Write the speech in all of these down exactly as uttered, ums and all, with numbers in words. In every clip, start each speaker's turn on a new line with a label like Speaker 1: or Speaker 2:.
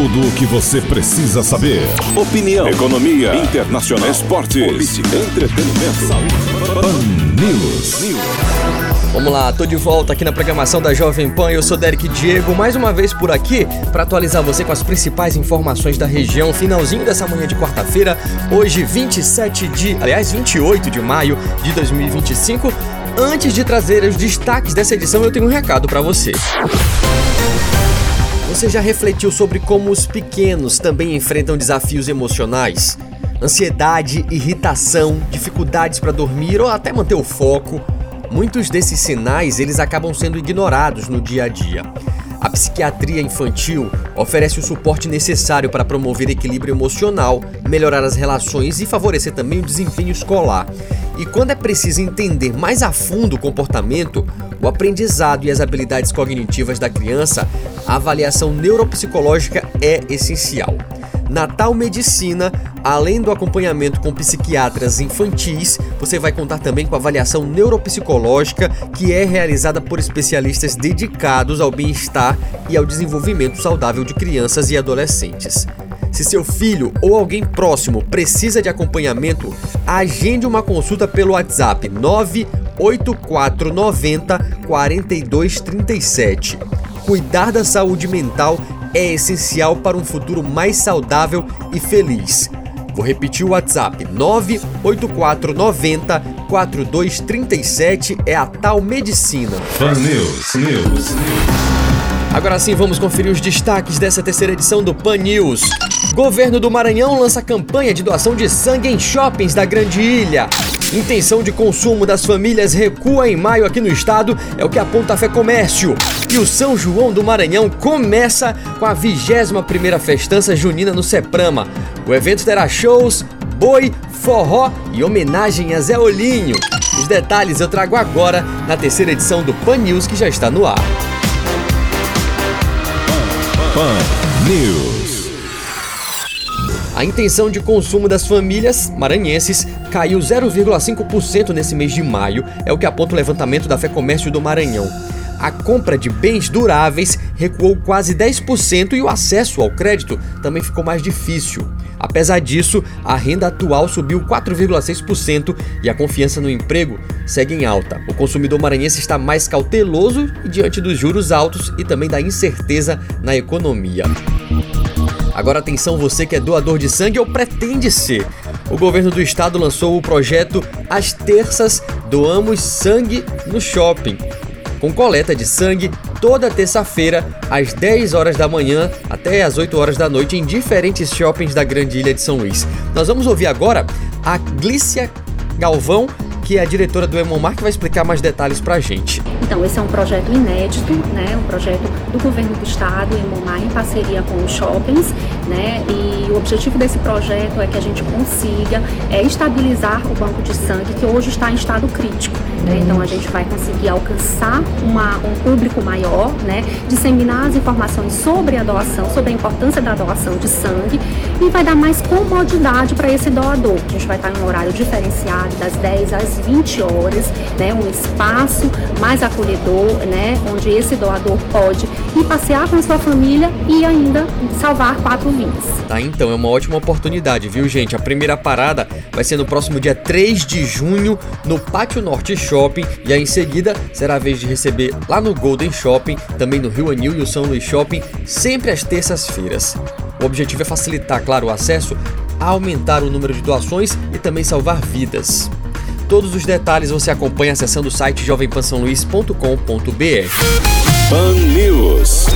Speaker 1: Tudo o que você precisa saber. Opinião, economia, internacional, esportes, política, entretenimento, saúde. Pan News.
Speaker 2: Vamos lá, tô de volta aqui na programação da Jovem Pan. Eu sou Derek Diego, mais uma vez por aqui para atualizar você com as principais informações da região. Finalzinho dessa manhã de quarta-feira, hoje vinte e sete de, aliás, vinte e oito de maio de dois mil e vinte e cinco. Antes de trazer os destaques dessa edição, eu tenho um recado para você. Você já refletiu sobre como os pequenos também enfrentam desafios emocionais? Ansiedade, irritação, dificuldades para dormir ou até manter o foco? Muitos desses sinais eles acabam sendo ignorados no dia a dia. A psiquiatria infantil oferece o suporte necessário para promover equilíbrio emocional, melhorar as relações e favorecer também o desempenho escolar. E quando é preciso entender mais a fundo o comportamento, o aprendizado e as habilidades cognitivas da criança, a avaliação neuropsicológica é essencial. Na Tal Medicina, além do acompanhamento com psiquiatras infantis, você vai contar também com a avaliação neuropsicológica, que é realizada por especialistas dedicados ao bem-estar e ao desenvolvimento saudável de crianças e adolescentes. Se seu filho ou alguém próximo precisa de acompanhamento, agende uma consulta pelo WhatsApp nove oito quatro nove zero quatro dois três sete. Cuidar da saúde mental é essencial para um futuro mais saudável e feliz. Vou repetir o WhatsApp, nove oito quatro nove zero quatro dois três sete, é a Tal Medicina.
Speaker 1: Pan News, News.
Speaker 2: Agora sim, vamos conferir os destaques dessa terceira edição do Pan News. Governo do Maranhão lança campanha de doação de sangue em shoppings da Grande Ilha. Intenção de consumo das famílias recua em maio aqui no estado, é o que aponta a FEComércio. E o São João do Maranhão começa com a vigésima primeira festança junina no Ceprama. O evento terá shows, boi, forró e homenagem a Zé Olinho. Os detalhes eu trago agora na terceira edição do Pan News, que já está no ar.
Speaker 1: Pan News.
Speaker 2: A intenção de consumo das famílias maranhenses caiu zero vírgula cinco por cento nesse mês de maio, é o que aponta o levantamento da FEComércio do Maranhão. A compra de bens duráveis recuou quase dez por cento e o acesso ao crédito também ficou mais difícil. Apesar disso, a renda atual subiu quatro vírgula seis por cento e a confiança no emprego segue em alta. O consumidor maranhense está mais cauteloso diante dos juros altos e também da incerteza na economia. Agora atenção, você que é doador de sangue ou pretende ser. O governo do estado lançou o projeto Às Terças Doamos Sangue no Shopping, com coleta de sangue toda terça-feira, às dez horas da manhã até às oito horas da noite, em diferentes shoppings da Grande Ilha de São Luís. Nós vamos ouvir agora a Glícia Galvão, que é a diretora do Hemomar, que vai explicar mais detalhes pra gente.
Speaker 3: Então, esse é um projeto inédito, né? Um projeto do governo do estado, Hemomar, em parceria com os shoppings, né? E o objetivo desse projeto é que a gente consiga é, estabilizar o banco de sangue, que hoje está em estado crítico, né? Então, a gente vai conseguir alcançar uma, um público maior, né? Disseminar as informações sobre a doação, sobre a importância da doação de sangue e vai dar mais comodidade para esse doador. A gente vai estar em um horário diferenciado, das dez às vinte horas, né, um espaço mais acolhedor, né, onde esse doador pode ir passear com a sua família e ainda salvar quatro vidas.
Speaker 2: Tá, então é uma ótima oportunidade, viu, gente? A primeira parada vai ser no próximo dia três de junho no Pátio Norte Shopping e aí em seguida será a vez de receber lá no Golden Shopping, também no Rio Anil e o São Luís Shopping, sempre às terças-feiras. O objetivo é facilitar, claro, o acesso, aumentar o número de doações e também salvar vidas. Todos os detalhes você acompanha acessando o site jovem pan são luís ponto com ponto b r.
Speaker 1: Pan News.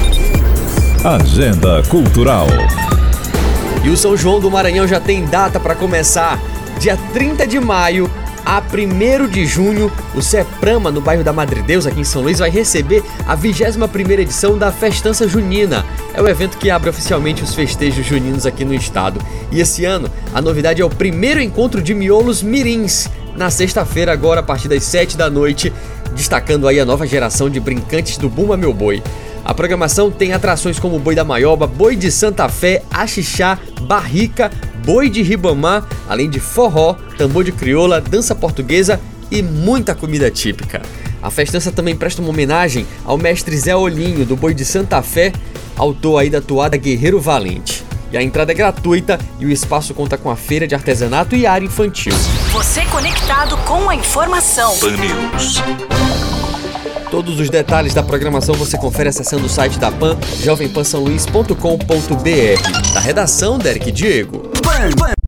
Speaker 1: Agenda Cultural.
Speaker 2: E o São João do Maranhão já tem data para começar. Dia trinta de maio a primeiro de junho, o Ceprama, no bairro da Madre Deus, aqui em São Luís, vai receber a vigésima primeira edição da Festança Junina. É o evento que abre oficialmente os festejos juninos aqui no estado. E esse ano, a novidade é o primeiro encontro de miolos mirins, na sexta-feira, agora a partir das sete da noite, destacando aí a nova geração de brincantes do Bumba Meu Boi. A programação tem atrações como o Boi da Maioba, Boi de Santa Fé, Axixá, Barrica, Boi de Ribamar, além de forró, tambor de crioula, dança portuguesa e muita comida típica. A festança também presta uma homenagem ao mestre Zé Olinho, do Boi de Santa Fé, autor aí da toada Guerreiro Valente. E a entrada é gratuita e o espaço conta com a feira de artesanato e área infantil.
Speaker 4: Você conectado com a informação.
Speaker 1: Pan News.
Speaker 2: Todos os detalhes da programação você confere acessando o site da Pan, jovem pan são luís ponto com ponto b r. Da redação, Derek Diego.
Speaker 4: Pan, Pan.